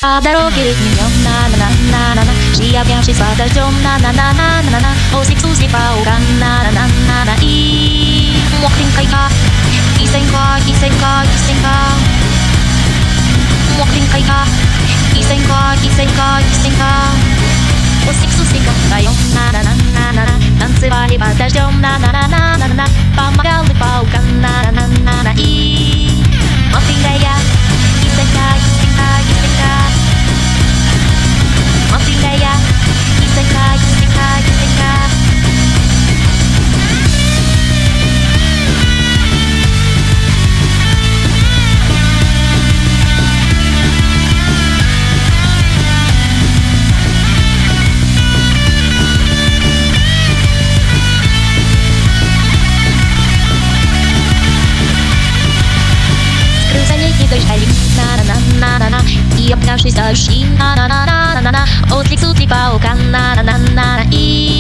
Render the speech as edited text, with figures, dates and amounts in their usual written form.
Дороги днем на Шия пьявший дождем на Осик суси паука на И мокренькая кисенька мокренькая кисенька Осик суси паука на танцевали под дождем на Помогал и паука на И мокренькая кисенька мокренькая кисенька Скрылся некий дождь, и обнявшись дождь, отлик сутлик паука, и